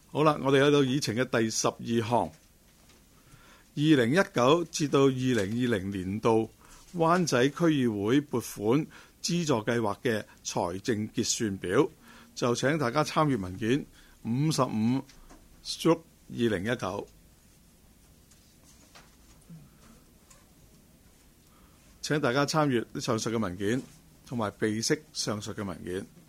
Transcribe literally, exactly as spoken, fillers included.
好啦，我哋去到議程嘅第十二項，二零一九至到二零二零年度灣仔區議會撥款資助計劃嘅財政結算表，就請大家參閱文件五十五 stroke 二零一九。請大家參閱上述嘅文件，同埋備悉上述嘅文件。